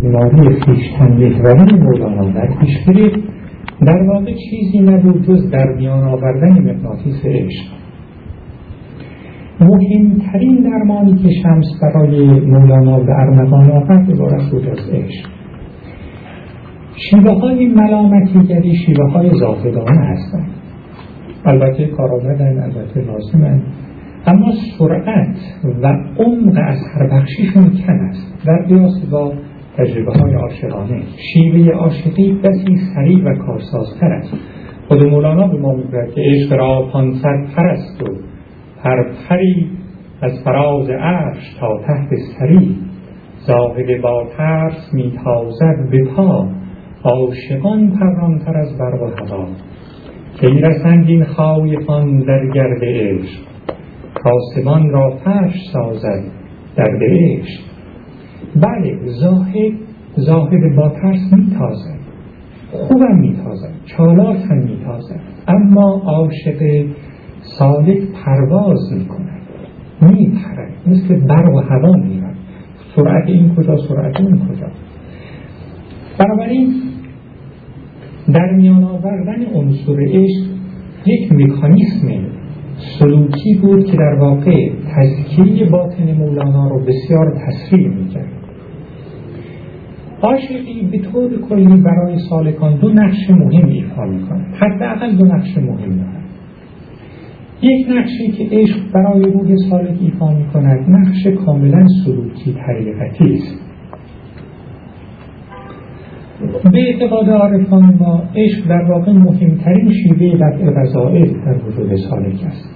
بیماری خویشتن محوری مولانا در پیش گرفت در واقع چیزی نبود جز در میان آوردن مغناطیس عشق. مهمترین درمانی که شمس برای مولانا به ارمغان آورد عبارت بود از عشق. شیوه های ملامتیگری شیوه های زاهدانه هستند، البته کارآمدن، البته لازمند، اما سرعت و عمق از هر بخشیشون کم است در قیاس با تجربه های عاشقانه. شیوه عاشقی بسی سریع و کارسازتر است. خود مولانا به ما میگوید که عشق را 500 پر است و هر پری از فراز عرش تا تحت سری، زاهد با ترس میتازد به پا، عاشقان پرانتر از برق و هوا، کی رسند این خایفان در گرد عشق، کاسبان را فرش سازد درد عشق. بله، زاهد با ترس میتازد، خوبم میتازد، چالاک هم میتازد، اما عاشق سالک پرواز میکند، میپرد، مثل برق و هوا میرد. سرعت این کجا، سرعت اون کجا. بنابراین در میان آوردن عنصر عشق یک مکانیسم سلوکی بود که در واقع تزکیه باطن مولانا رو بسیار تسریع میکرد. عاشقی به طور کلی برای سالکان دو نقش مهم ایفا میکند، حداقل دو نقش مهم دارد. یک نقشی که عشق برای روح سالک ایفا میکند نقش کاملا سلوکی طریقتی است. به اعتقاد عارفان ما عشق در واقع مهمترین شیوه دفع رذائل در وجود سالک است.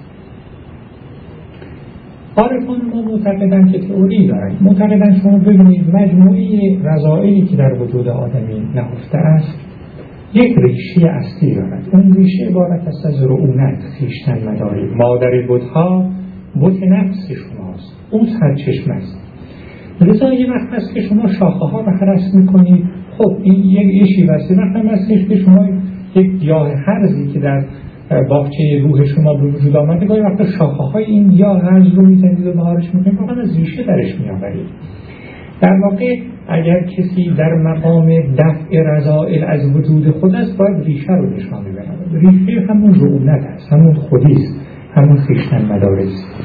عارفان ما معتقدند که تئوری دارند، معتقدند شما ببینید مجموعه رذائلی که در وجود آدمی نهفته است یک ریشه اصلی دارد. اون ریشه عبارت است از رعونت، خویشتن مداری. مادر بت‌ها بت نفس شماست، اون سرچشمه است. لذا یه وقت هست که شما شاخه ها رو هرس میکنید، خب این یک شیوه است. وقت هم هستش که شما یک گیاه هرزی که در باغچه روح شما به وجود آمده، گاهی وقتا شاخه های این گیاه هرز رو میزنید و بهارش میکنید، واقعا از ریشه درش میآورید. در واقع اگر کسی در مقام دفع رذائل از وجود خود است، باید ریشه رو نشانه بدهد. ریشه همون رعونت است، همون خودی است، همون خویشتن مداری است.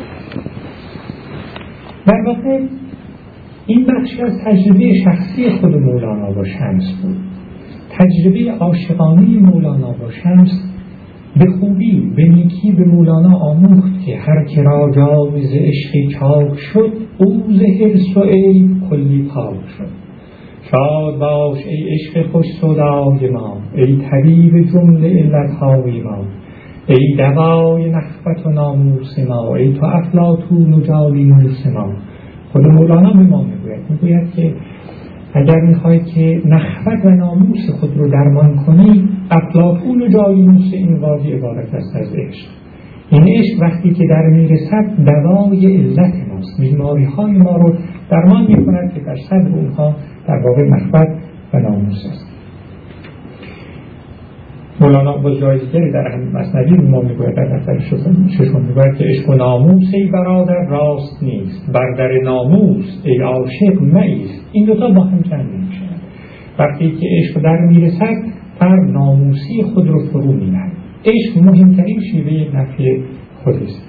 در واقع این بخشی از تجربه شخصی خود مولانا با شمس بود. تجربه عاشقانه مولانا با شمس به خوبی، به نیکی به مولانا آموخت که هر که را جاوز عشقی چاک شد، او ز حرص و عیب کلی پاک شد. شاد باش ای عشق خوش سودای ما، ای طبیب جمله علتهای ما، ای دوای نخوت و ناموس ما، ای تو افلاطون و جالینوس ما. خود مولانا به ما میگوید که اگر میخواید که نخوت و ناموس خود رو درمان کنی، افلاطون و جالینوس این وادی عبارت است از عشق. این عشق وقتی که در میرسد دوای علت ماست، بیماری های ما رو درمان میکند که در صدر اونها در واقع نخوت و ناموس است. مولانا با جای دیگری در همین مثنوی ما میگوید، در دفتر ششم میگوید که عشق و ناموس ای برادر راست نیست، بر در ناموس ای عاشق مایست. این دوتا با هم جمع میشن. وقتی که عشق در میرسد بر ناموسی خود رو فرو می‌نهد. عشق مهمترین شیوه نفی خود است.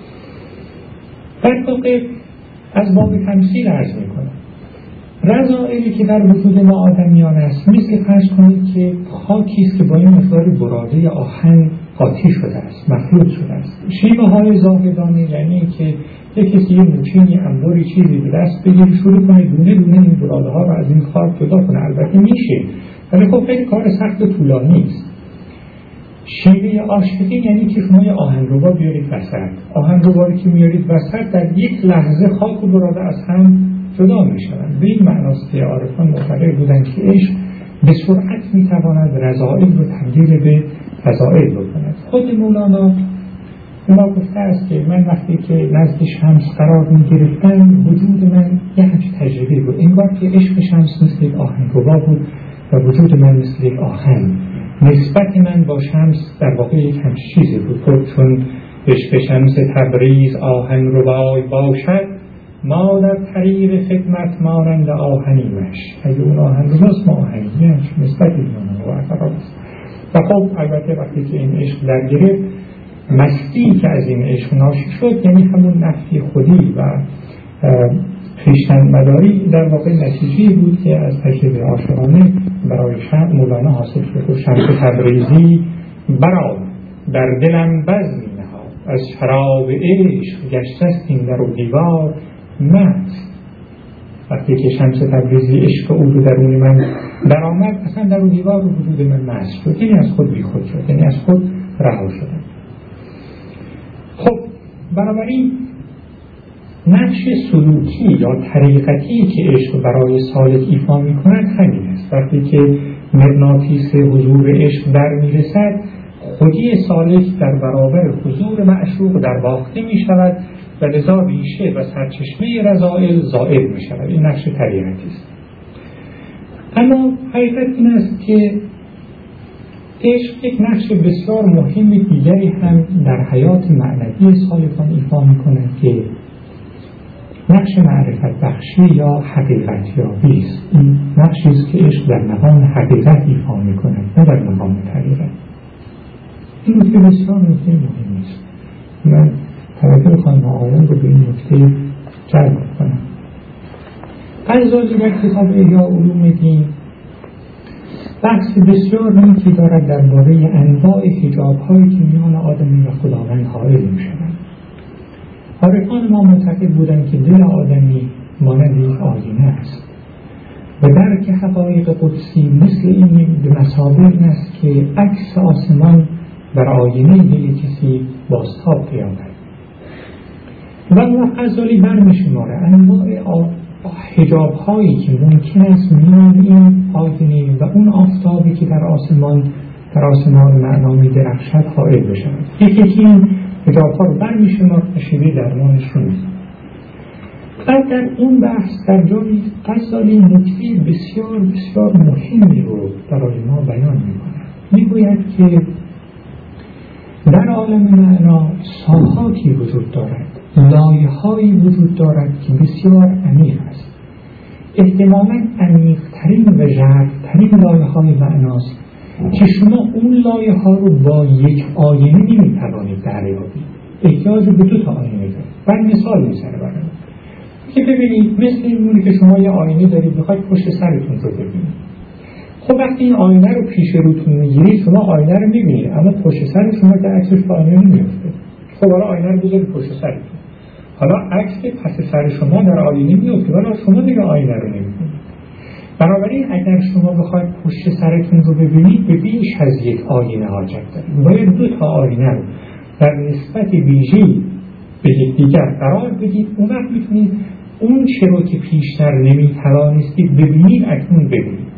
در واقع از باب تمثیل عرض میکنم، رذائلی که در وجود ما آدمیان است مثل فرض کنید که خاکی است که با این مقدار براده آهن قاطی شده است، مخلوط شده است. شیوه های زاهدانه یعنی که یک کسی یه موچینی انباری چیزی به دست بگیره، شروع کنه دونه دونه این براده ها رو از این کار جدا کنه. البته میشه، ولی خب خیلی کار سخت و طولانی است. شیوه عاشقی یعنی که شما یه آهنربا بیارید وسط، آهنربایی که میارید وسط در یک لحظه خاک و براده از هم جدا میشوند. به این معناست که عارفان معتقد بودند که عشق به سرعت میتواند رذائل رو تبدیل به فضائل بکند. خود مولانا ما گفته است که من وقتی که نزد شمس قرار میگرفتم وجود من یه همچین تجربه بود، انگار که عشق شمس مثل یک آهنربا بود و وجود من مثل یک آهن. نسبت من با شمس در واقع یک همچین چیزی بود. چون عشق شمس تبریز آهنربای باشد، ما در طریق خدمت مانند آهنیمش. اگه اون آهن درست ما آهنیمش نسبت میونه و اثرات است. و خب البته وقتی که این عشق در گرفت، مستی که از این عشق ناشی شد، یعنی همون نفی خودی و خویشتن مداری، در واقع نتیجه بود که از تجربه عاشقانه برای مولانا حاصل شد. و شمس تبریزی برآمد در دلم بزمی نهاد، از شراب عشق گشته است این در و دیوار مست. وقتی که شمس تبریزی عشق او رو درون من درآمد، اصلا در و دیوار رو وجود من مست شد، یعنی از خود بیخود شد، یعنی از خود رها شدم. خب بنابراین نقش سلوکی یا طریقتی که عشق برای سالک ایفا می کند همین است. وقتی که مغناطیس حضور عشق در می رسد، خودی سالک در برابر حضور معشوق در واقع می شود و لذا ریشه و سرچشمه رذائل زائل می شود. این نقش طریقتی است. اما حقیقت این است که عشق یک نقش بسیار مهم دیگری هم در حیات معنوی سالکان ایفا می کند که نقش معرفت بخشی یا حقیقت یابی است. این نقشی است که عشق در مقام حقیقت ایفا می کند، نه در مقام طریقت. این نکته بسیار نکته مهمی است. من توجه خانم آقایان رو به این نکته جلب کنم. غزالی در کتاب احیاء علوم دین بحث بسیار نیکی دارد درباره انواع حجاب‌هایی که میان آدمی و خداوند حائل می‌شوند. عارفان ما معتقد بودند که دل آدمی مانند یک آینه است و درک حقایق قدسی مثل این به مثابه این است که عکس آسمان بر آینه دل کسی بازتاب یابد. و غزالی برمی‌شمارد انواع حجاب‌هایی که ممکن است میان این آینه و اون آفتابی که در آسمان معنا می‌درخشد حائل بشود. یکی این حجاب‌ها رو برمی‌شمارد و شیوه درمانش رو می‌زند. بعد در اون بحث در جایی غزالی نکته بسیار بسیار مهمی رو برای ما بیان می‌کند. میگوید که در عالم معنا ساحاتی وجود دارد، لایه‌هایی وجود دارد که بسیار عمیق است. احتمالاً عمیق‌ترین و ژرف‌ترین لایه‌های معناست که شما اون لایه‌ها رو با یک آینه نمی‌توانید دریابید. احتیاج به 2 تا آینه دارید. بعد مثال می‌زنه برای که ببینید مثل اینه که شما یه آینه دارید بخواید پشت سرتون رو ببینید. خب وقتی این آینه رو پیش روتون می‌گیرید شما آینه رو می‌بینید، اما پشت سر شما که عکسش به آینه نمی‌افته. خب حالا آینه رو بذارید پشت سرتون. حالا عکس پس سر شما در آینه میفته ولی شما دیگه آینه رو نمی‌بینید. بنابراین اگر شما بخواید پشت سرتون رو ببینید به بیش از یک آینه حاجت دارید. باید 2 تا آینه رو در نسبت ویژه‌ای به یکدیگر قرار بدید. اون وقت میتونید اون چه رو که پیشتر نمی‌توانستید ببینید اکنون ببینید.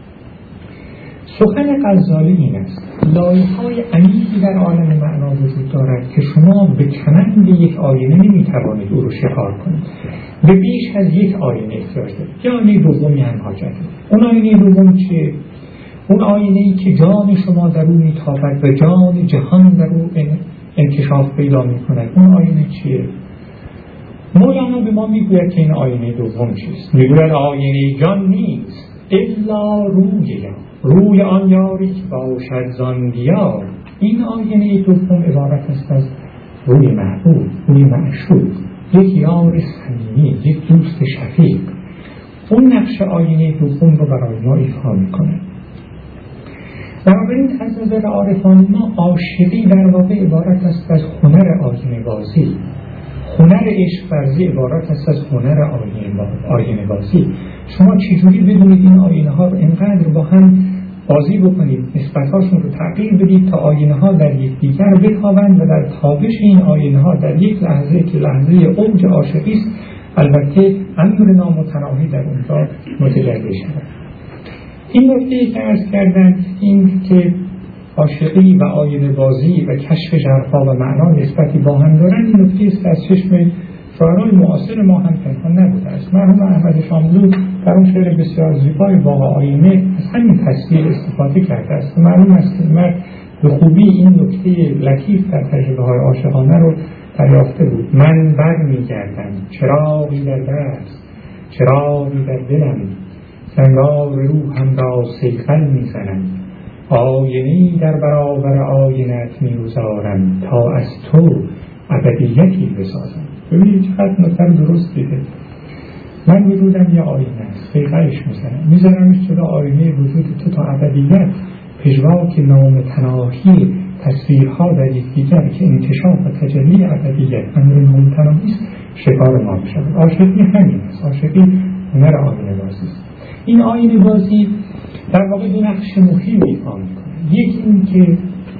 سخن غزالی این است: لایه‌های عمیقی در عالم معنا وجود دارد که شما به کمند یک آینه نمی‌توانید او رو شکار کنید. به بیش از یک آینه احتیاج دارید. یه آینه دومی هم حاجت دارید. اون آینه دوم چیه؟ اون آینه‌ای که جان شما در او میتابد و جان جهان در او انکشاف پیدا می‌کند. اون آینه چیه؟ مولانا به ما میگوید که این آینه دوم چیست؟ میگوید آینه جان نیست الا روی آن یاری که باشد زان دیار. این آینه دوم عبارت است از روی محبوب، روی معشوق، یک یار صمیمی، یک دوست شفیق. اون نقش آینه دوم رو برای ما ایفا میکنه. بنابراین از نظر عارفان ما عاشقی در واقع عبارت است از هنر آینه بازی. هنر عشق ورزی عبارت است از هنر آینه بازی. شما چجوری بدونید این آینه ها رو اینقدر با هم بازی بکنید، نسبت‌هاشون رو تغییر بدید تا آینه ها در یکدیگر بتابند و در تابش این آینه ها در یک لحظه که لحظه اوج عاشقی است البته امر نامتناهی در اونجا متجلی شود. این نکته که عرض کردم این که عاشقی و آینه بازی و کشف ژرفا و معنا نسبتی با هم دارند، این نکته است که از چشم شاعران معاصر ما هم پنهان نبوده است. مرحوم احمد شاملو در اون شعر بسیار زیبای واقع آینه از همین تصویر استفاده کرده است. معلوم است که مرد به خوبی این نکته لطیف در تجربه های عاشقانه رو دریافته بود. من بر میگردم چراغی در دست، چراغی در دلم، سنگار روحم را صیقل میزنم، آینه‌ای در برابر آینه‌ات میگذارم تا از تو ابدیتی بسازم. ببینید چقدر نکته درست دیده. من وجودم یه آینه است، صیقلش میزنمش جلو آینه وجود تو تا ابدیت. پژواک نامتناهی تصویرها در یکدیگر که انکشاف و تجلی ابدیت امر نامتناهی است شکار ما بشود. عاشقی همین است. عاشقی هنر آینه بازی است. این آینه بازی در واقع دو نقش مهمی ایفا می‌کند. یک این که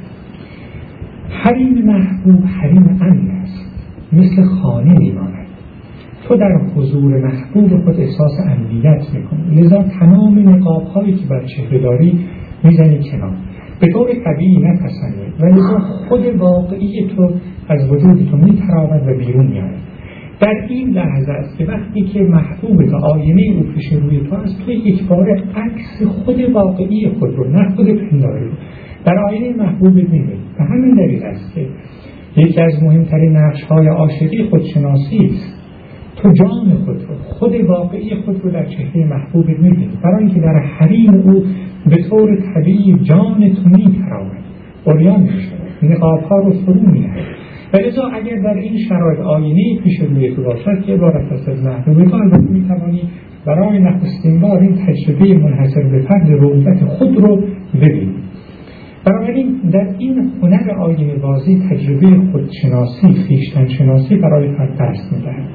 حریم محبوب حریم امن است، مثل خانه میماند. تو در حضور محبوب خود احساس امنیت میکنی، لذا تمام نقاب‌هایی که بر چهره داری میزنی کنار، به طور طبیعی نپسندی و لذا خود واقعی تو از وجود تو میتراود و بیرون میاد. در این لحظه است که وقتی که محبوب تو آینه او پیش روی تو است، تو یک بار عکس خود واقعی خود رو، نه خود پنداری رو، در آینه محبوب میبینی. و همین دلیل است که یکی از مهمترین نقش‌های عاشقی خودشناسی است. تو جان خود رو، خود واقعی خود رو در چهره محبوب می‌بینی، برای اینکه در حریم او به طور طبیعی جان تو می‌تراود، عریان می‌شود، نقاب‌ها رو فرو می‌نهد. و لذا اگر در این شرایط آینه‌ای پیش روی تو باشد که عبارت است از محبوب تو، البته می‌توانی برای نخستین بار این تجربه منحصر به فرد رؤیت خود رو ببینی. بنابراین در این هنر آینه بازی تجربه خودشناسی، خویشتن شناسی برای فرد دست می‌دهد.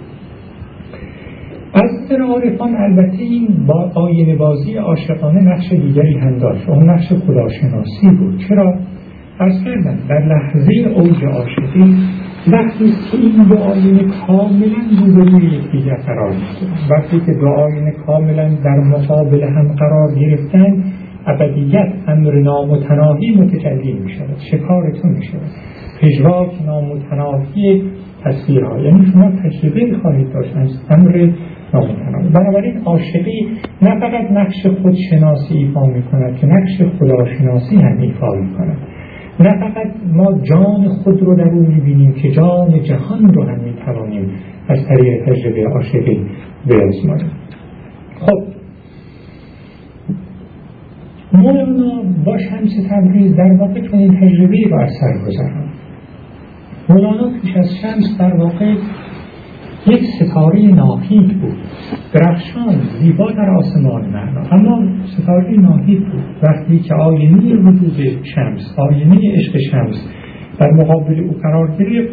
از نظر عارفان البته این با آینه بازی عاشقانه نقش دیگری هم داشت، اون نقش خداشناسی بود. چرا؟ عرض کردم در لحظه اوج عاشقی وقتی که این دو آینه کاملا روبروی یکدیگر قرار گرفتند، وقتی که دو آینه کاملا در مقابل هم قرار گرفتن، ابدیت امر نامتناهی متجلی می شود، شکارتون می شود، پژواک نامتناهی تصویرها، یعنی شما تجربه خواهید داشت از امر نامتناهی. بنابراین عاشقی نه فقط نقش خودشناسی ایفا می کند که نقش خداشناسی هم ایفا می کند. نه فقط ما جان خود رو در اون می بینیم که جان جهان رو هم می توانیم از طریق تجربه عاشقی بیازماییم. خب مولانا با شمس تبریز در واقع چنین تجربه‌ای را از سر گذراند. مولانا پیش از شمس در واقع یک ستاره ناهید بود، درخشان زیبا در آسمان معنا، اما ستاره ناهید بود. وقتی که آینه وجود شمس، آینه عشق شمس در مقابل او قرار گرفت،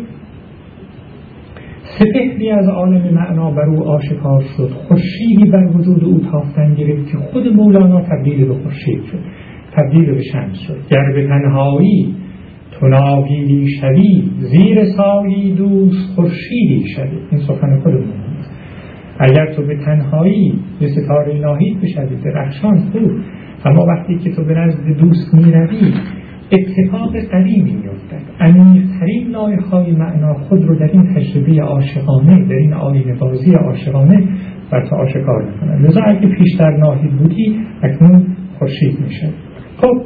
سپهری از عالم معنا بر او آشکار شد، خورشیدی بر وجود او تافتن گرفت که خود مولانا تبدیل به خورشید شد، تبدیل به شمس شد. گر به تنهایی تو ناهیدی شوی، زیر سایه دوست خورشیدی شوی. این سخن خود مولانا. اگر تو به تنهایی به ستاره ناهید بشوی، درخشان خوب، اما وقتی که تو به نزد دوست میروی اتفاق غریبی میافتد. عمیق‌ترین لایه‌های معنا خود رو در این تجربه عاشقانه، در این آینه بازی عاشقانه بر تو آشکار می‌کند. لذا اگه پیشتر ناهید بودی اکنون خورشید میشه. خب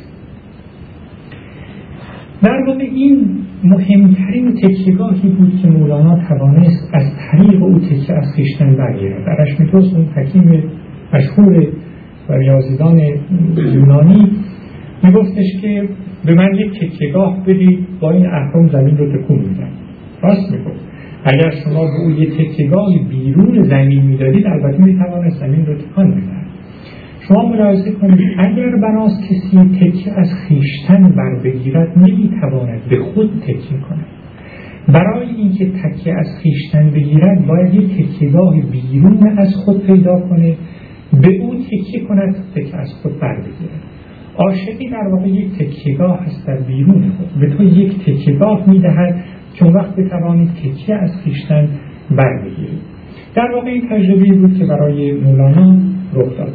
در واقع این مهمترین تکیه‌گاهی بود که مولانا توانست از طریق او تکیه از خویشتن برگیرد. ارشمیدس، اون حکیم مشهور و ریاضیدان یونانی، میگفتش که به من یک تکیه‌گاه بدید، با این اهرم زمین رو تکون میدم. راست میگفت. اگر شما به او یک تکیه‌گاهی بیرون زمین میدادید، البته میتوانست زمین رو تکان بدهد. شما ملاحظه کنید اگر بناست کسی تکیه از خویشتن بر بگیرد، نمیتواند به خود تکیه کند. برای اینکه تکیه از خویشتن بگیرد باید یک تکیه‌گاه بیرون از خود پیدا کنه، به او تکیه کند، تکیه از خود بر بگیرد. عاشقی در واقع یک تکیه‌گاه هست در بیرون خود، به تو یک تکیه‌گاه میدهد که اون وقت بتوانید تکیه از خویشتن بر بگیرید. در واقع این تجربه‌ای بود که برای مولانا رخ داد.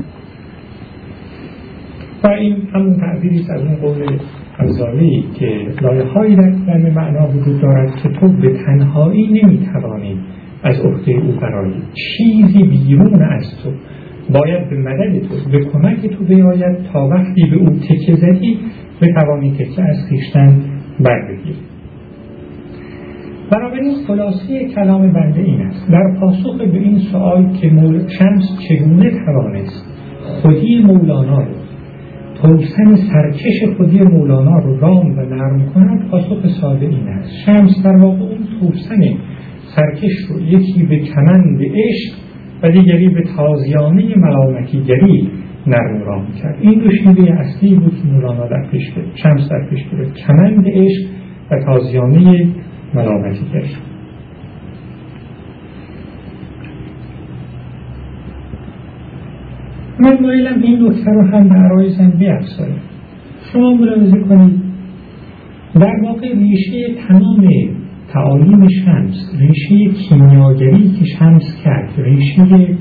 و این همون تعبیری است از اون قول غزالی که لایه‌هایی در علم معنا وجود دارد که تو به تنهایی نمیتوانی از عهده او برآیی. چیزی بیرون از تو باید به مدد تو، به کمک تو بیاید تا وقتی به او تکیه زدی بتوانی تکیه از خویشتن بر بگیری. بنابراین خلاصه کلام بنده این است در پاسخ به این سؤال که شمس چگونه توانست خودی مولانا رو، توسن سرکش خودی مولانا رو رام و نرم کند، پاسخ ساده این است: شمس در واقع اون توسن سرکش رو یکی به کمند عشق و دیگری به تازیانه ملامتیگری نرم رام کرد. این دو شیوه اصلی بود که مولانا در پیش گرفت، شمس در پیش گرفت: کمند عشق و تازیانه ملامتیگری. من مایلم این نکته رو هم به عرایزم بیفزایم. شما ملاحظه کنید در واقع ریشه تمام تعالیم شمس، ریشه کیمیاگری که شمس کرد، ریشه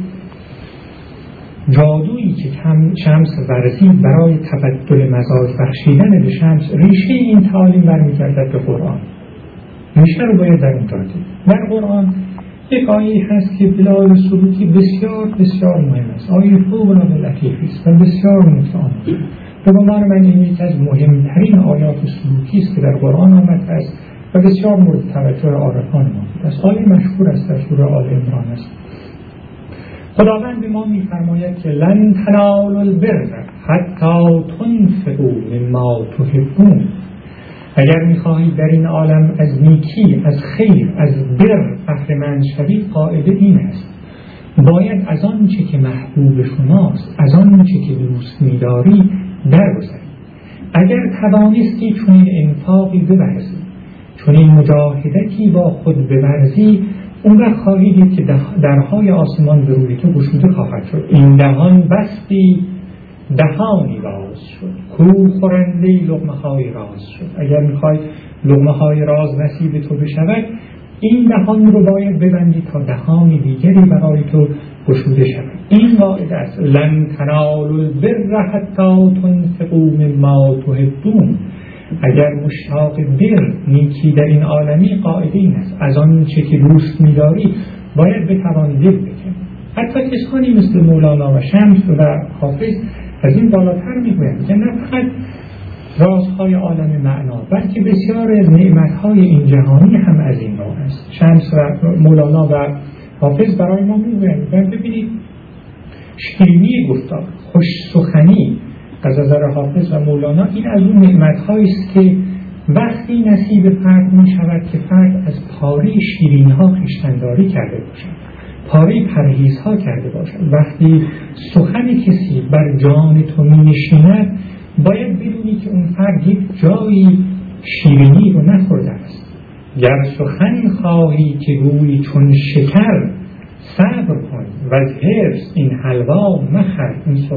جادویی که شمس ورزید برای تبدل مزاج بخشیدن به شمس، ریشه این تعالیم برمیگردد به قرآن. ریشه رو باید در اونجا دید. در قرآن یک آیه هست که بلال سلوکی بسیار بسیار مهم است، آیه فوق‌العاده لطیفی است و بسیار متعالی. به گمان من این یکی از مهمترین آیات سلوکی است که در قرآن آمده است و بسیار مورد توجه عارفان ما بوده است. آیه مشهور است، در سوره آل عمران است. خداوند به ما می‌فرماید که لن تنالوا البر حتی تنفقوا مما تحبون. اگر می‌خواهید در این عالم از نیکی، از خیر، از بر بهره‌مند شوید، قاعده این است: باید از آن چه که محبوب شماست، از آن چه که دوست می‌داری درگذرید. اگر توانستی چنین انفاقی بورزی، چنین مجاهدتی با خود بورزی، اون وقت خواهید دید که درهای آسمان به روی تو گشوده خواهد شد. این دهان بستی دهانی راز شد، کو خورنده لقمه های راز شد. اگر میخوای لقمه های راز نصیب تو بشود، این دهان رو باید ببندی تا دهانی دیگری برای تو گشوده شود. این قاعده است: لن تنالوا البر حتی تنفقوا مما تحبون. اگر مشتاق بر، نیکی در این عالمی، قاعده این است: از آن چه که دوست می‌داری باید بتوانی دل بکنی. حتی کسانی مثل مولانا و شمس و حافظ از این بالاتر میگویند که نه فقط رازهای عالم معنا، بلکه بسیار از نعمتهای این جهانی هم از این نوع است. شمس و مولانا و حافظ برای ما میگویند ببینید شیرینی گفتار، خوش سخنی از نظر حافظ و مولانا، این از اون نعمت‌هایی است که وقتی نصیب فرد می شود که فرد از پاره شیرینی‌ها خویشتن‌داری کرده باشد، پاره پرهیزها کرده باشد. وقتی سخن کسی بر جان تو می نشیند، باید بدونی که اون فرد یک جایی شیرینی رو نخورده است. گر سخن خواهی که گویی چون شکر، صبر کن و از حرص این حلوا مخور.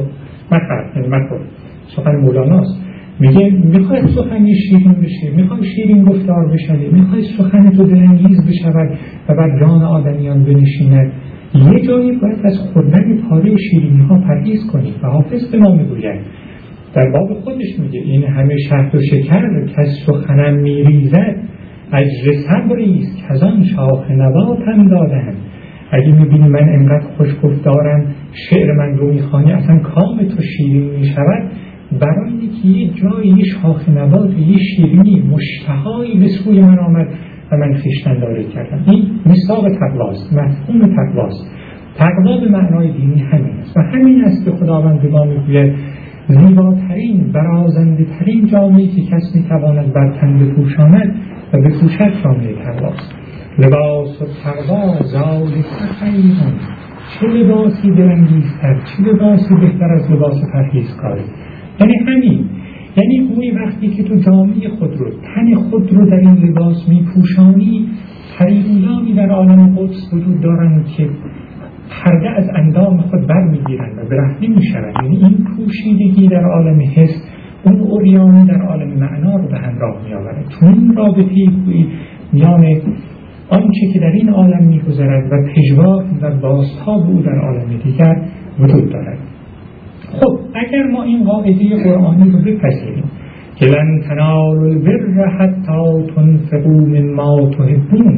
مخور سخن مولاناست. میگه میخوای سخن شیرین بشه، میخوای شیرین گفتار بشوی، میخوای سخن تو دلانگیز بشود و بر جان آدمیان بنشیند، یه جایی باید از خوردن پاره شیرینی ها پرهیز کنی. و حافظ به ما میگوید، در باب خودش میگه این همه شهد و شکر که از سخنم میریزد، اجر صبریست که از آن شاخ نباتم دادن. اگه میبینی من انقدر خوش گفتارم، شعر من رو میخوانی، اصلا کام تو شیرین میشود، برای اینکه یه جایی، یه شاخ نبات، یه شیرینی مشتهایی به سوی من آمد و من خویشتن‌داری کردم. این مصداق تقواست، مفهوم تقواست. تقوا به معنای دینی همین است و همین است که خداوند به ما میگوید زیباترین، برازنده ترین جامه‌ای که کس میتواند بر تن بپوشاند و بپوشد جامعه تقواست. لباس و تقوا ذالک خیرون. چه لباسی دلانگیزتر، چه لباسی بهتر از لباس پرهیزکاری؟ یعنی همین، یعنی گویی وقتی که تو جامعه خود رو، تن خود رو در این لباس میپوشانی، پریروزانی در عالم قدس وجود دارند که پرده از اندام خود بر میگیرند و برهنه میشوند. یعنی این پوشیدگی در عالم حس، اون عریانی در عالم معنا رو به همراه میآورد. چون این رابطه‌ای میان آنچه که در این عالم میگذرد و پژواک و بازتاب او در عالم دیگر وجود دارد. خب اگر ما این قاعده قرآنی رو بپذیریم که لن تنالوا البر حتی تنفقوا مما تحبون،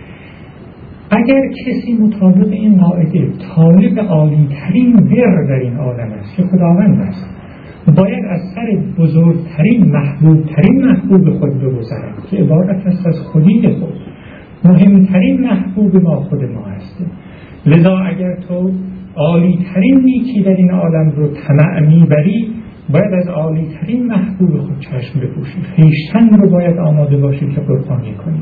اگر کسی مطابق این قاعده طالب عالی ترین بر در این عالم است که خداوند است، باید از سر بزرگترین محبوب ترین محبوب خود بگذرد که عبارت است از خودی خود، مهمترین محبوب ما خود ما هستیم. لذا اگر تو عالی ترین نیکی در این عالم رو طمع میبری، باید از عالی ترین محبوب خود چشم بپوشی، خویشتن رو باید آماده باشی که قربانی کنی.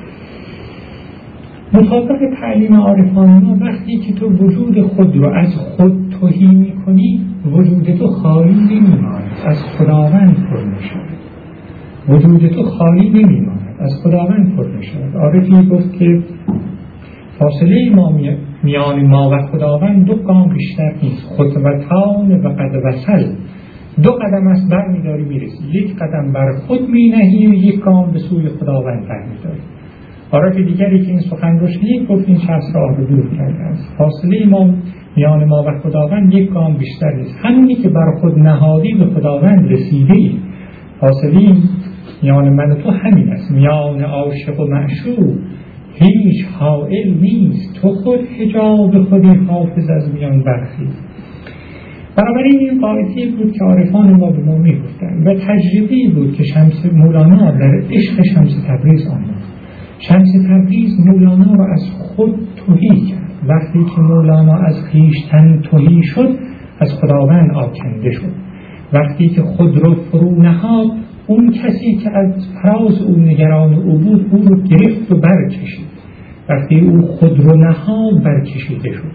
مطابق تعلیم عارفان ما، وقتی که تو وجود خود رو از خود تهی میکنی، وجود تو خالی نمیماند، از خداوند پر میشود. وجود تو خالی نمیماند، از خداوند پر میشود. عارفی گفت که فاصله میان ما و خداوند 2 گام بیشتر نیست. خطوتان و قد وصل. 2 قدم است برمیداری میرسی، 1 قدم بر خود مینهی و 1 گام به سوی خداوند برمیداری. عارف دیگری که این سخن رو شنید گفت این شخص راه رو دور کرده است. فاصله میان ما و خداوند 1 گام بیشتر نیست. همینی که بر خود نهادی به خداوند رسیدی. فاصله میان من و تو همین است. میان عاشق و معشوق هیچ حائل نیست، تو خود حجاب خودی حافظ از میان برخیز. بنابراین این قاعده بود که عارفان ما به ما میگفتند و تجربه‌ای بود که شمس مولانا در عشق شمس تبریز آمد. شمس تبریز مولانا را از خود تهی کرد. وقتی که مولانا از خویشتن تهی شد، از خداوند آکنده شد. وقتی که خود رو فرو نهاد، اون کسی که از فراز او نگران او بود، او رو گرفت و برکشید. وقتی او خود رو نهاد، برکشیده شد.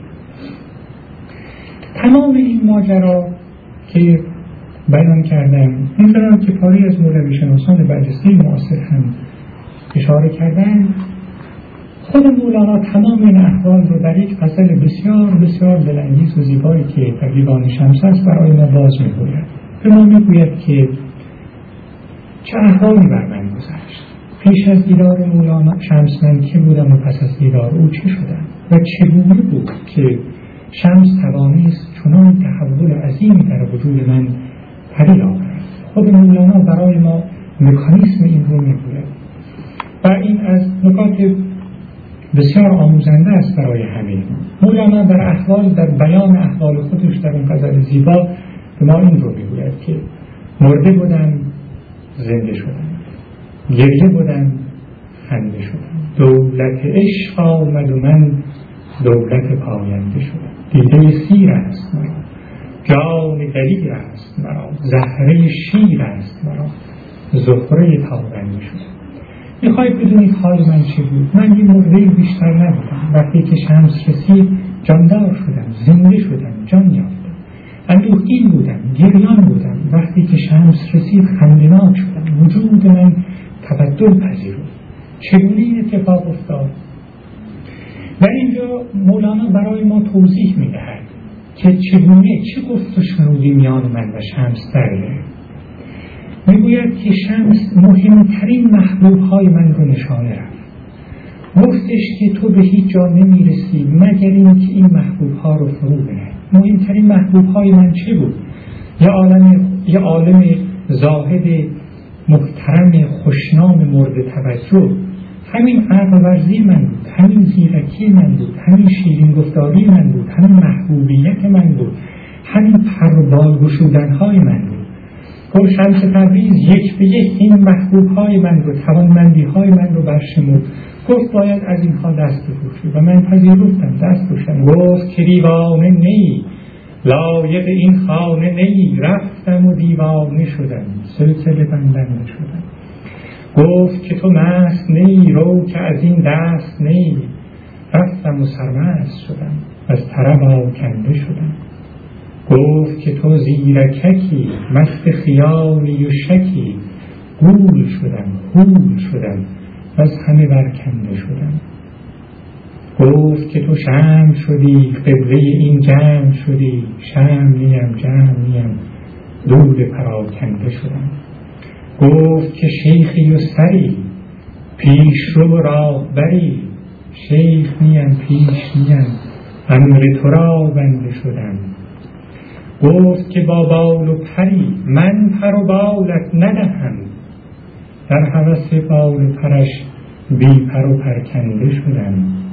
تمام این ماجرا که بیان کردم، می‌دونم که پاری از مولوی شناسان برجسته معاصر هم اشاره کردن. خود مولانا تمام این احوال رو در یک غزل بسیار بسیار دلانگیز و زیبایی که در دیوان شمس است برای ما باز می‌گوید. به ما می‌گوید که چه احوالی بر من گذشت. پیش از دیدار مولانا شمس من که بودم و پس از دیدار او چه شدم و چگونه بود که شمس توانست چنان تحول عظیمی در وجود من پدید آورد. خود مولانا برای ما مکانیسم این رو میگوید و این از نکات بسیار آموزنده است برای همه ما. مولانا در بیان احوال خودش در این غزل زیبا به ما این رو میگوید که مرده بودم زنده شدم، گریه بودم خنده شدم، دولت عشق آمد و من دولت پاینده شدم. دیده سیر است مرا، جان دلیر است مرا، زهره شیر است مرا، زهره تابنده شدم. میخواید بدونید حال من چه بود؟ من یه مرده بیشتر نبودم. وقتی که شمس رسید جاندار شدم، زنده شدم، جان یافتم. اندوهگین بودم، گریان بودم. وقتی که شمس رسید خنده‌ناک شدم، وجود من تبدل پذیرفت. چگونه این اتفاق افتاد؟ در اینجا مولانا برای ما توضیح میدهد که چگونه چه گفت و شنودی میان من و شمس در میگوید که شمس مهمترین محبوبهای من رو نشانه رفت. گفتش که تو به هیچ جا نمیرسی مگر این که این محبوبها رو فرو بنه. مهمترین محبوبهای من چه بود؟ یه عالم زاهد محترم خوشنام مورد توجه. همین عقل ورزی من بود، همین زیرکی من بود، همین شیرین گفتاری من بود، همین محبوبیت من بود، همین پربال گشودنهای من بود. گفت شمس تبریز 1 به 1 این محبوبهای من رو، توانمندیهای من رو برشمرد. گفت باید از اینها دست بپوشی و من پذیرفتم دست پوشم. گفت که دیوانه نی، لایق این خانه نی، رفتم و دیوانه شدم، سلسله بندنده شدم. گفت که تو مست نی، رو که از این دست نی، رفتم و سرمست شدم، از طرب آکنده شدم. گفت که تو زیرککی، مست خیالی و شکی، گول شدم، هول شدم، از همه برکنده شدم. گفت که تو شمع شدی، قبله این جمع شدی، شمع نیم جمع نیم، دود پراکنده شدم. گفت که شیخی و سری، پیش رو راه بری، شیخ نیم پیش نیم، امر تو را بنده شدم. گفت که با بال و پری، من پر و بالت ندهم، در هوس بال و پرش بی پر و پرکنده شدم.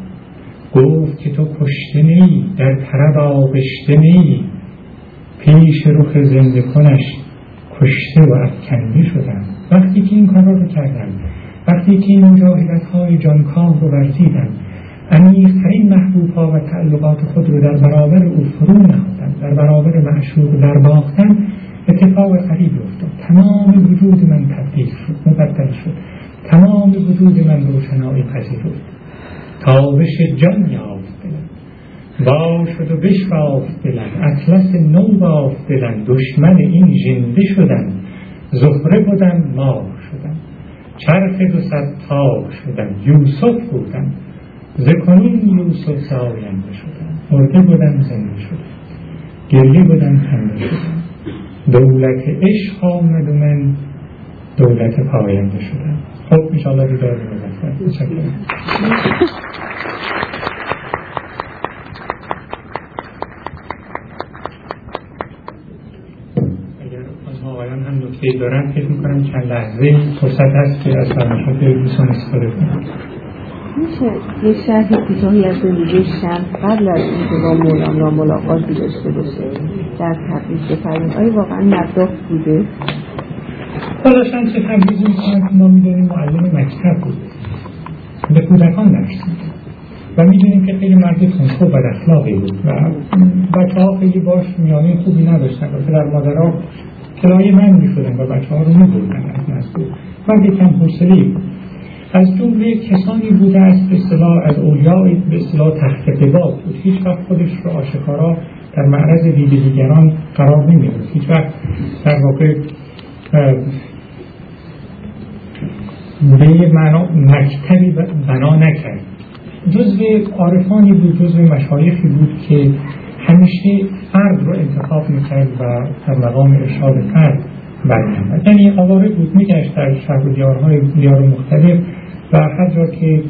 گفت که تو کشته نی، در طرب آغشته نی، پیش رخ زنده کنش کشته و افکنده شدم. وقتی که این کارا رو کردم وقتی که این مجاهدت‌های جانکاه رو ورزیدم، عمیق‌ترین محبوب‌ها و تعلقات خود رو در برابر او فرو نهادم، در برابر معشوق در باختن، اتفاق غریبی افتاد. تمام وجود من تبدیل شد، مبدل شد. تمام وجود من روشنایی پذیرفت. تابش جان یافت دلم، وا شد و بشکافت دلم، اطلس نو بافت دلم، دشمن این ژنده شدم، زهره بودم ماه شدم، چرخ 200 تاق شدم، یوسف بودم، ز کنون یوسف زاینده شدم، مرده بودم زنده شدم، گریه بودم خنده شدم، دولت عشق آمد و من دولت پاینده شدم. خب انشاءالله رو داریم بزنم. تشکرم. آقایان هم نکته دارن، فکر میکنم چند لحظه فرصت هست که از فرمایشات دوستان استفاده کنم. میشه یک شرح کوتاهی از زندگی شمس قبل از اینکه با مولانا ملاقاتی داشته باشه در تبریز بفرمایید؟ آیا واقعا مدرک بوده؟ حالا شمس تبریزی میکنم که ما میدونیم معلم مکتب بود، به کودکان درس میداد و میدونیم که خیلی مرد تندخو و بد اخلاقی بود و بچه ها خیلی باش میانه خوبی نداشتن و پدر مادرها کلاه من میشدن و بچه ها رو میبردن از نزد و یکم حوصله‌ای بود. از جمله کسانی بوده است به اصطلاح از اولیاء به اصطلاح تحت قباد بود، هیچ وقت خودش رو آشکارا در معرض دید دیگران قرار نمیداد، هیچ وقت در واقع به یه معنا مکتبی بنا نکرد. جزو عارفانی بود، جزو مشایخی بود که همیشه فرد رو انتخاب میکرد و در مقام ارشاد فرد برمی‌آمد. یعنی آواره بود، میگشت در شهر و دیار مختلف و هر جا که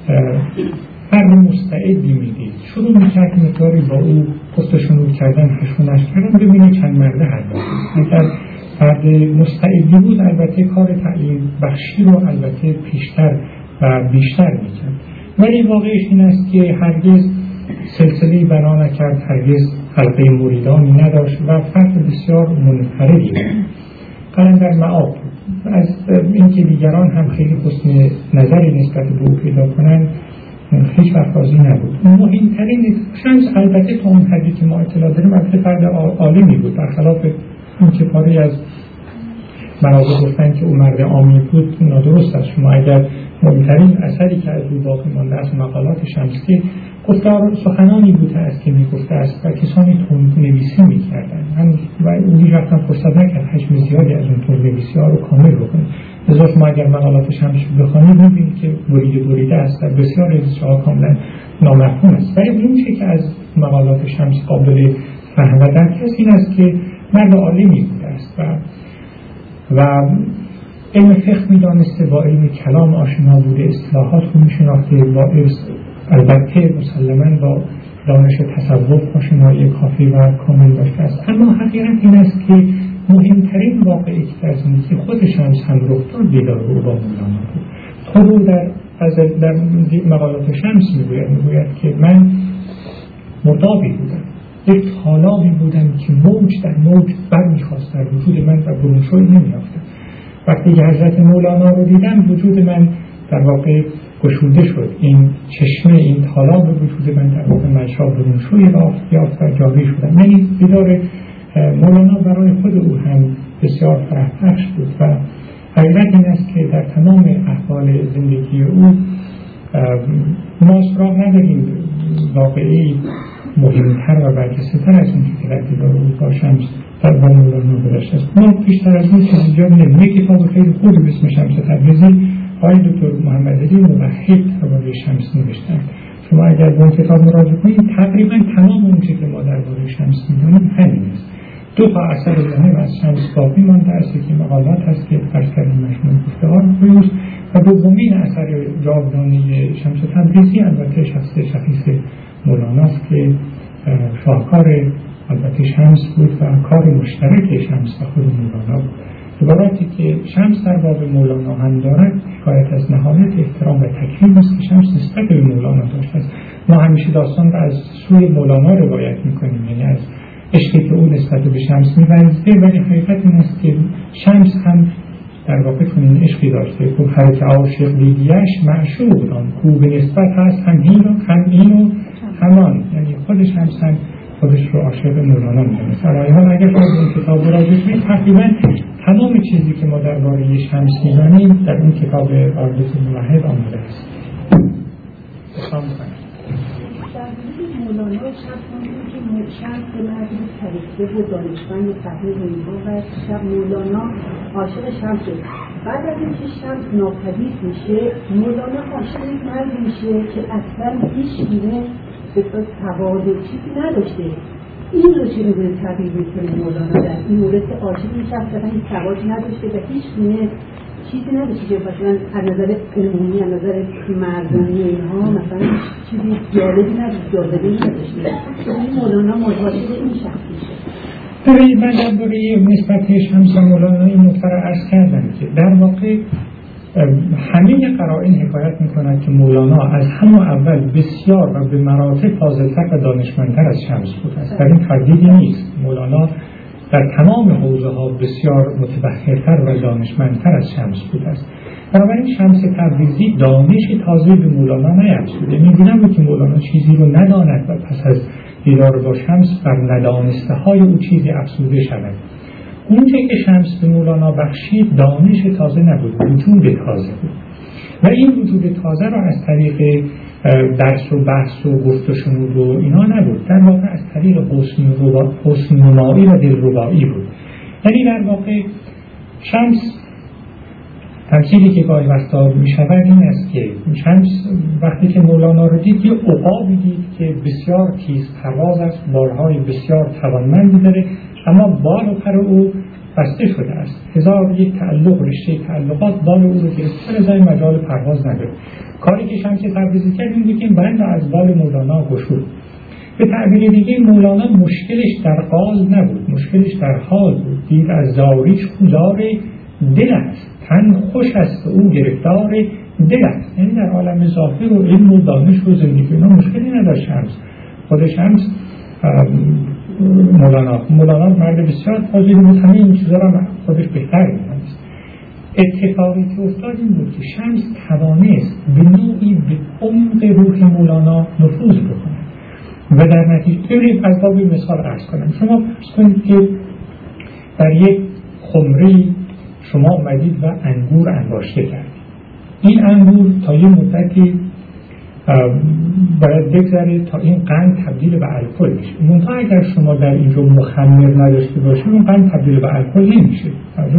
فرد مستعدی میدید شروع میکرد مقداری با او گفت و شنود کردن، خشونش کردن، ببینید چند مرده حد اگر فرد مستعدی بود البته کار تعلیم بخشی رو البته پیشتر و بیشتر میکرد. ولی واقعش این است که هرگز سلسله‌ای بنا نکرد، هرگز حلقه مریدانی نداشت و فرد بسیار منفردی بود. قلندر معاب از اینکه دیگران هم خیلی حسن نظری نسبت به او پیدا کنند هیچ وقت راضی نبود. مهمترین شمس البته تا اون حدی که ما اطلاع داریم البته فرد عالمی بود، برخلاف اون که پاره از مناظر گفتن که او مرد عامی بود نادرست است. شما اگر مهمترین اثری که از او باقی مانده از مقالات شمسی گفتار سخنانی بوده است که میگفته است و کسانی تندنویسی میکردن و او هیچ وقت هم فرصت نکرد حجم زیادی از اون تندنویسی ها رو کامل بکنه. لذا شما اگر مقالات شمس بخوانید میبینید که بریده است و بسیار از جاها کاملا نامفهوم است. ولی اون چیزی که از مقالات شمس قابل فهم و درک است این است که مرد عالمی بوده است و علم فقه میدانسته، با علم کلام آشنا بوده، اصطلاحات رو میشناخته، با البته مسلماً با دانش تصوف آشنایی کافی و کامل داشته است. اما حقیقت این است که مهمترین واقعی که در زندگی خود شمس هم رخ داد دیدار او با مولانا بود. خود او در مقالات شمس میگوید که من مردابی بودم، یک تالابی بودم که موج در موج برمیخواست در وجود من و برونشوی نمیافتم. وقتی که حضرت مولانا رو دیدم وجود من در واقع گشوده شد، این چشمه، این تالاب وجود من در واقع مجرا برونشوی یافت و جاری شدم. یعنی دیدار مولانا برای خود او هم بسیار فرح بخش بود و حقیقت این است که در تمام احوال زندگی او ما سراغ نداریم واقعی مهمتر و برجسته‌تر از اون که در دیدار او با شمس در مولانا گذشته است. ما بیشتر از این چیزی جا نمی‌دونیم. یک کتاب خیلی خوبی به اسم شمس تبریزی آقای دکتر محمد علی موحد درباره شمس نوشتن. شما اگر به اون کتاب مراجعه کنید تقریبا تمام اون چیزی که ما درباره شمس می‌دونیم همین است. دو تا اثر مهم از شمس باقی مانده است که مقالات هست که فرض کردیم مجموعه گفتار روز و دومین اثر جاودانه شمس تبریزی البته شخص مولانا است که شاهکار البته شمس بود و کار مشترک شمس و خود مولانا بود. عبارتی که شمس در باب مولانا هم دارد حکایت از نهایت احترام و تکریم است که شمس نسبت به مولانا داشته است. ما همیشه داستان را از سوی مولانا روایت میکنیم، یعنی از عشقی که او نسبت به شمس می‌ورزیده، ولی حقیقت این است که شمس هم در واقع چنین عشقی داشته که هر که عاشق دیدیش معشوق دان کو به نسبت هست هم این و همان، یعنی خودش همسن خودش رو عاشق مولانا می‌دونه. در حال اگر شما این کتاب رو راجع کنید تقریبا تمام چیزی که ما درباره شمس می‌دانیم در این کتاب عارض موحد آمده است. مولانا شب که شب به مردم پریسته و دانشمند فقیر اینها و شب مولانا عاشق شمس شد. بعد از اینکه شمس ناپدید میشه مولانا عاشق یک مرد میشه که اصلا هیچ گونه به تواضع چیزی نداشته. این رو چه میگه تغییر میکنه مولانا در این مورد که عاشق این شخص اصلا هیچ تواضع نداشته و هیچ گونه چیزی نداشته که مثلا از نظر عمومی از نظر مردمی اینها مثلا چیزی جالبی نداشته، جالبی نداشته. این مولانا مواجه این شخص میشه. ببینید من درباره نسبت شمس و مولانا این نکته را عرض کردم که در واقع همه قرائن حکایت می‌کند که مولانا از همون اول بسیار و به مراتب فاضل‌تر و دانشمندتر از شمس بود است. در این تردیدی نیست. مولانا در تمام حوزه‌ها بسیار متبحرتر و دانشمندتر از شمس بود است. بنابراین شمس تبریزی دانش تازه به مولانا نیفزوده. این نبود که مولانا چیزی رو نداند و پس از دیدار با شمس بر ندانسته‌های او چیزی افزوده شود. اونچه که شمس به مولانا بخشید دانش تازه نبود، وجود تازه بود و این وجود تازه را از طریق درس و بحث و گفت و شنود و اینا نبود، در واقع از طریق حسن نمایی و دلربایی بود. یعنی در واقع شمس تمثیلی که گاهی وقتا می شود این است که شمس وقتی که مولانا رو دید یه عقابی دید که بسیار تیز پرواز است، بالهای بسیار توانمندی داره اما بال و پر او بسته شده است. هزار یک تعلق رشته تعلقات بال او رو گرفته لذای مجال پرواز نداره. کاری که شمس تبریزی کرد این بود که بند از بال مولانا گشود. به تعبیر دیگه مولانا مشکلش در قال نبود، مشکلش در حال بود. دید از زاریش خودار دل است، تن خوش است و او گرفتار دل است. یعنی در عالم ظاهر و علم و دانش و زندگی اینا مشکلی نداشت شمس. خود شمس مولانا مرد بسیار فاضلی بود، همه این چیزا را خودش بهتر می‌دانست. اتفاقی که افتاد این بود که شمس توانست به نوعی به عمق روح مولانا نفوذ بکنه و در نتیجه ببینید از باب مثال عرض کنم. شما فرض کنید که در یک خمره شما اومدید و انگور انباشته کردید. این انگور تا یه مدتی باید بگذاره تا این قند تبدیل به الکل بشه. منتها اگر شما در اینجا مخمر نداشته باشید اون قند تبدیل به الکل نمیشه.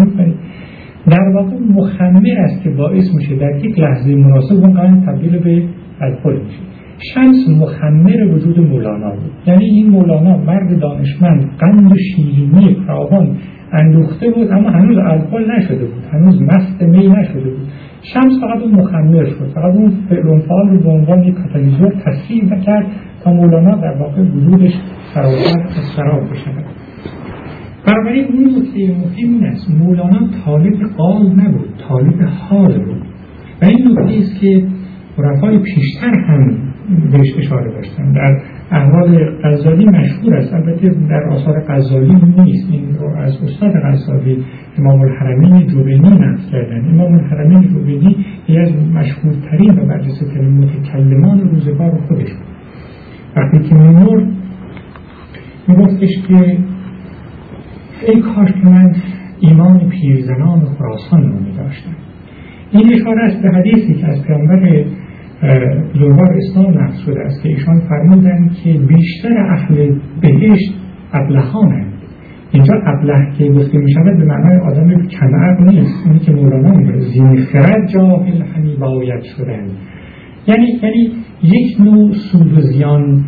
در واقع مخمر است که باعث میشه در یک لحظه مناسب اون قند تبدیل به الکل میشه. شمس مخمر وجود مولانا بود. یعنی این مولانا مرد دانشمند قند و شیرینی فراوان اندوخته بود اما هنوز الکل نشده بود، هنوز مست می نشده بود. شمس فقط اون مخمر شد، فقط اون فعل فاعل رو به عنوان یک کاتالیزور تصفیه کرد تا مولانا در واقع وجودش فراتر از فرار بشود. بنابراین اون نکته مهم این است مولانا طالب قال نبود، طالب حال بود و این نکته است که عرفای پیشتر هم بهش اشاره داشتن. در احوال غزالی مشهور است، البته در آثار غزالی نیست، این رو از استاد غزالی امام الحرمین جوینی نقل کردن. امام الحرمین جوینی یکی از مشهورترین و برجسته‌ترین متکلمان روزگار خودش بود. وقتی که می‌مرد میگفتش که ای کاش که من ایمان پیرزنان خراسان رو می‌داشتم. این اشاره است به حدیثی که از پیامبر بزرگوار اسلام نقل شده است که ایشان فرمودند که بیشتر اهل بهشت ابلهانند. اینجا ابله که گفته می شود به معنای آدم کمعقل نیست، اینی که مولانا میگه زین خرد جاهل همی باید شدن. یعنی یک نوع سود و زیان،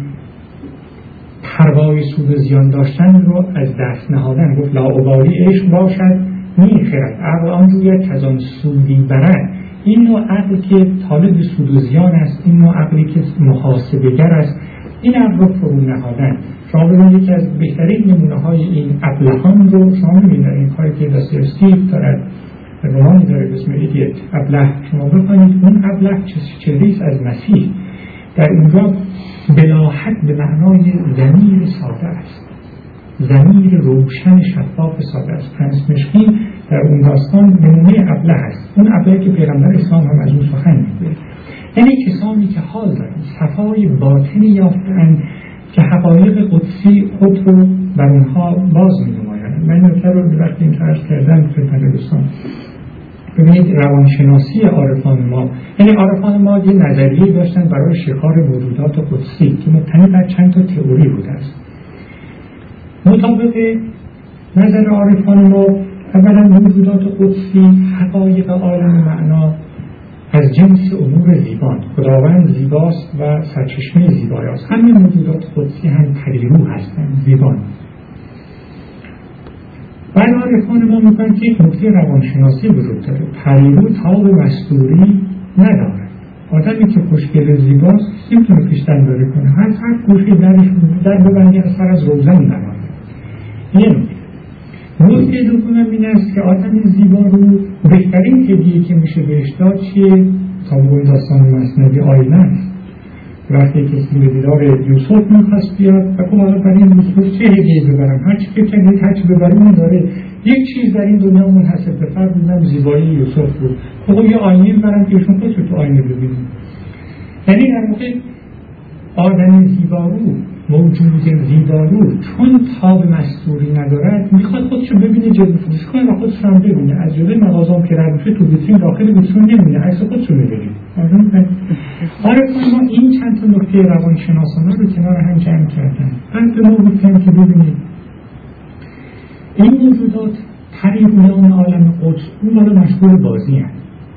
پروای سود و زیان داشتن رو از دست نهادن. گفت لاابالی عشق باشد می خرد عقل آن جوید که از آن سودی برد. این نوع عقل که طالب سود و زیان است، این نوع عقلی که محاسبه‌گر است، این عقل رو فرو نهادن. شما ببینید یکی از بهترین نمونه‌های این ابلهان رو شما می‌بینید در این کاری که داستایوفسکی دارد، رمانی داره به اسم ایدیت ابله. شما ببینید اون ابله چهره‌ای از مسیح در اونجا بلاحت به معنای ضمیر ساده است، ضمیر روشن شفاف ساده است. پرنس مشکین در اون داستان نمونه ابله هست. اون ابله که پیغمبر اسلام هم از اون سخن میگه، یعنی کسانی که حال دارن صفای باطنی یافتن که حقایق قدسی خود رو بر اونها باز می‌نمایند. من نکته رو وقتی این عرض کردم خدمت دوستان، ببینید روانشناسی عارفان ما، یعنی عارفان ما یه نظریه داشتن برای شکار موجودات قدسی که مبتنی بر چند تا تئوری بوده است. مطابق نظر عارفان ما، اولا موجودات قدسی حقایق عالم معنا از جنس امور زیبان، خداوند زیباست و سرچشمه زیبایی است. همین موجودات قدسی هم پریرو هستند، زیبان. بعد عارفان ما میگن که یک نکته روانشناسی وجود داره، پریرو تاب مستوری نداره. آدمی که خوشگل زیباست نمیتونه پیش‌دنداری کنه، هر گوشه در ببندی از سر از روزن نمانه. این نکته دوم این است که آدم زیبا رو بهترین هدیه که میشه بهش داد چیه؟ طابق داستان مثنوی آینه است. وقتی کسی به دیدار یوسف میخواست بیاد و خب حالا برای این یوسف چه هدیه ببرم؟ هرچی فکر کنید هرچی ببرون داره. یک چیز در این دنیا منحصر به فرد بودم زیبایی یوسف بود. خب یه آینه ببرم که ایشون خودشو تو آینه ببینیم. یعنی در واقع آدم زیبارو، موجود زیبارو چون تاب مستوری ندارد میخواد خودشو ببینه، جلوه فروشی کنه و خودشو هم ببینه. از جلوی مغازه‌ام که رد میشه تو ویترین داخل ویترین نمیبینه، عکس خودشو میبینه. ما این چند تا نکته روانشناسانه رو کنار هم جمع کردن. بعد به ما گفتن که ببینید این موجودات پریرویان عالم قدس اون بالا مشغول بازی هست.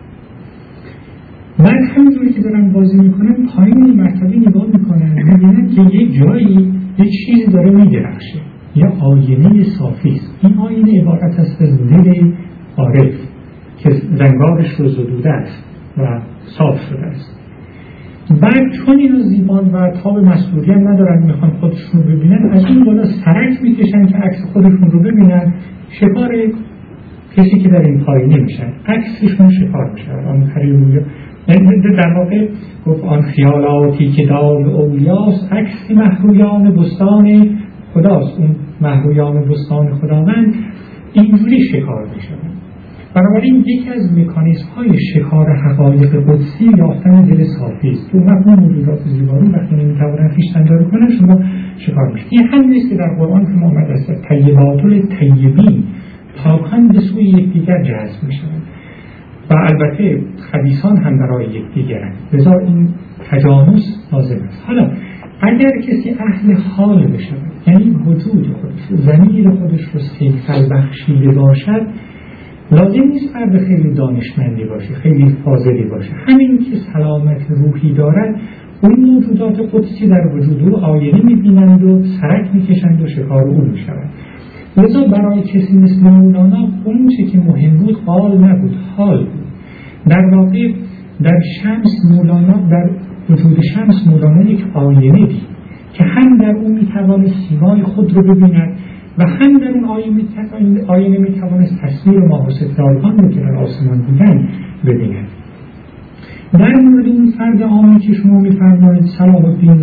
من همینجوری که دارم بازی میکنم پایین مرتبه نگاه میکنم میبینم که یک جایی یک چیزی داره میدرخشه، یا آینه صافی است. این آینه عبارت است از دل عارف که زنگارش رو زدوده است و صاف شده است. بعد چون اینو زیبان و تاب مستوری هم ندارن، میخوان خودشون رو ببینن، از این بالا سرک میکشن که عکس خودشون رو ببینن. شکار کسی که در این پایینه میشن، عکسشون شکار میشن. آن پریرویا در واقع گفت آن خیالاتی که دار اولیاست، عکس محرویان بستان خداست. اون محرویان بستان خداوند اینجوری شکار میشن. بنابراین یکی از مکانیزم های شکار حقایق قدسی یافتن دل صافی است. تو مفهوم موجودات زیبارو وقتی نمیتوانند خویشتن‌داری کنند شما شکار میشید. این همین است که در قرآن که آمده است طیبات الطیبین پاکان به سوی یکدیگر جذب میشوند و البته خبیثان هم برای یکدیگرند، لذا این تجانس لازم است. حالا اگر کسی اهل حال بشود، یعنی وجود خودش، ضمیر خودش رو صیقل بخشیده باشد، لازم نیست فرد خیلی دانشمندی باشه، خیلی فاضلی باشه. همین که سلامت روحی دارد، اون موجودات قدسی در وجود او آینه می‌بینند و سرک می‌کشند و شکار او می‌شوند. لذا برای کسی مثل مولانا اون چه که مهم بود حال نبود، حال بود. در واقع در شمس مولانا، در وجود شمس مولانا یک آینه دید که هم در اون می‌توانست سیمای خود رو ببیند و هم در اون آینه می‌توانست تصویر ماه و ستارگان رو که در آسمان بودن ببیند. در مورد اون فرد عامی که شما می‌فرمایید صلاح الدین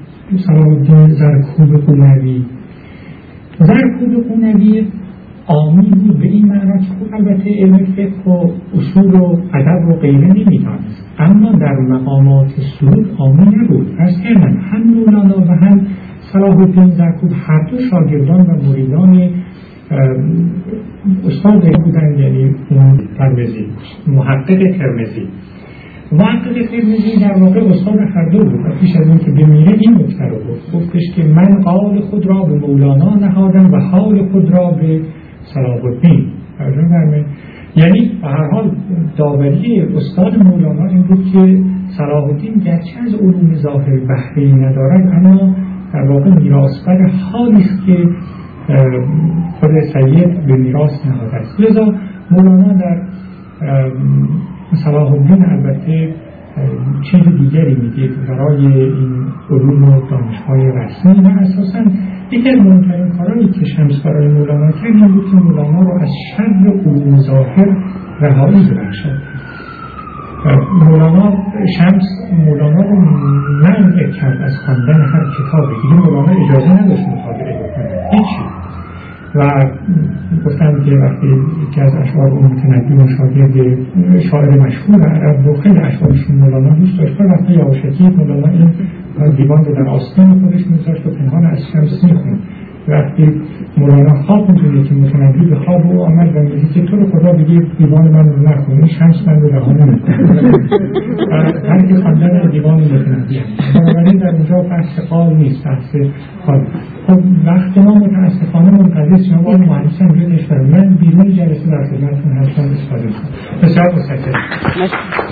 زرکوب قونوی، زرکوب قونوی عامی بود به این معنا که خب البته علم فقه و اصول و ادب و غیره نمی‌دانست، اما در مقامات سرود عامی نبود. عرض کردم هم مولانا و هم صلاح الدین زرکوب هر دو شاگردان و مریدان استاد بودند، یعنی ترمذی، محقق ترمذی. محقق ترمذی در واقع استاد هر دو بود. پیش از این که بمیره این نکته رو گفتش که من قول خود را به مولانا نهادم و حال خود را به صلاح الدین. یعنی به هر حال داوری استاد مولانا این بود که صلاح الدین گرچه از علوم ظاهر بهره‌ای ندارد، اما در واقع میراثبر حالی است که خود سید به میراث نهاده است. لذا مولانا در صلاح الدین البته چیز دیگری میدید برای این علوم و دانش‌های رسمی و اساساً یکی از مهمترین کارهایی که شمس برای مولانا کرد این بود که مولانا رو از شر علوم ظاهر رهایی ببخشد. شمس مولانا رو منع کرد از خواندن هر کتابی. دیگه مولانا اجازه نداشت مطالعه بکنه هیچی. و گفتم که وقتی یکی از اشعار اون متنبی مشاهده شاعر مشهور عرب و خیلی اشعارشون مولانا دوست داشت، وقتی یواشکی مولانا این دیوان رو در آستین خودش میذاشت و پنهان از شمس میخوند. وقتی مولانا خواب میدونه که متنبی به خواب او آمد و میگه که تو رو خدا بگیر دیوان من رو نخونی، شمس من رو رها نمی‌کنه و هر که خواندن دیوان متنبی هست. بنابراین در اونجا بحث قال نیست، بحث قال. خب وقت ما متاسفانه منقضی است. شما مهندس هم بیاد اشتر من بیرون جلسه در خدمتتون هستم. بسیار متشکرم.